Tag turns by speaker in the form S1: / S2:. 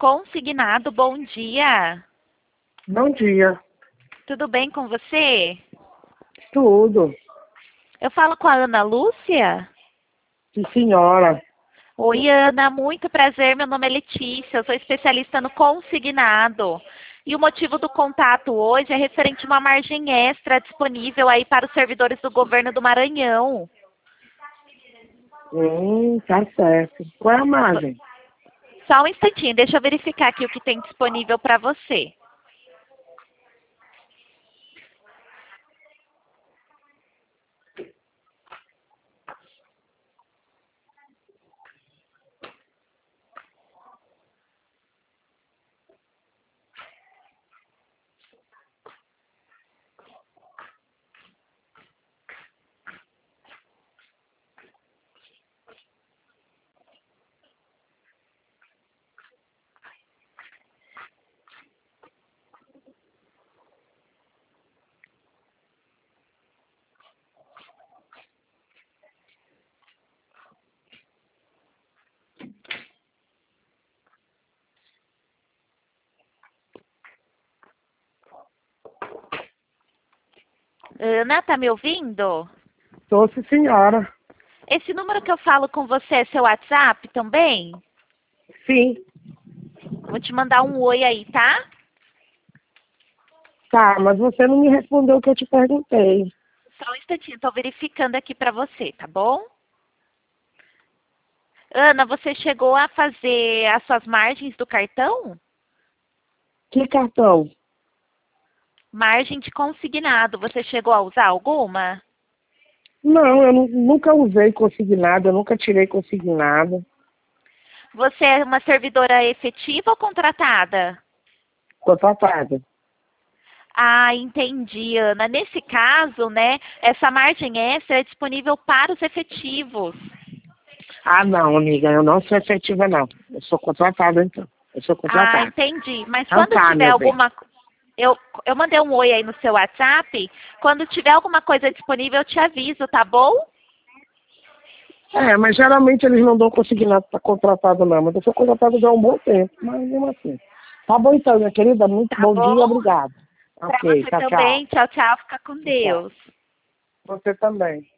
S1: Consignado, bom dia.
S2: Bom dia.
S1: Tudo bem com você?
S2: Tudo.
S1: Eu falo com a Ana Lúcia?
S2: Sim, senhora.
S1: Oi, Ana, muito prazer. Meu nome é Letícia, eu sou especialista no consignado. E o motivo do contato hoje é referente a uma margem extra disponível aí para os servidores do governo do Maranhão.
S2: Tá certo. Qual é a margem?
S1: Só um instantinho, deixa eu verificar aqui o que tem disponível para você. Ana, tá me ouvindo?
S2: Tô, sim, senhora.
S1: Esse número que eu falo com você é seu WhatsApp também?
S2: Sim.
S1: Vou te mandar um oi aí, tá?
S2: Tá, mas você não me respondeu o que eu te perguntei.
S1: Só um instantinho, tô verificando aqui para você, tá bom? Ana, você chegou a fazer as suas margens do cartão?
S2: Que cartão?
S1: Margem de consignado, você chegou a usar alguma?
S2: Não, eu nunca usei consignado, eu nunca tirei consignado.
S1: Você é uma servidora efetiva ou contratada?
S2: Contratada.
S1: Ah, entendi, Ana. Nesse caso, né, essa margem extra é disponível para os efetivos.
S2: Ah, não, amiga, eu não sou efetiva, não. Eu sou contratada, então. Eu sou
S1: Ah,
S2: contratada.
S1: entendi. Mas
S2: Então
S1: quando
S2: tá,
S1: tiver
S2: meu bem.
S1: alguma... Eu mandei um oi aí no seu WhatsApp. Quando tiver alguma coisa disponível, eu te aviso, tá bom?
S2: É, mas geralmente eles não dão consignado para contratado, não. Mas eu sou contratado já há um bom tempo, mas mesmo assim. Tá bom então, minha querida. Muito
S1: Tá
S2: bom dia,
S1: bom?
S2: obrigado.
S1: Para
S2: Ok,
S1: você
S2: tchau, tchau.
S1: também. Tchau, tchau. Fica com
S2: Tchau.
S1: Deus.
S2: Você também.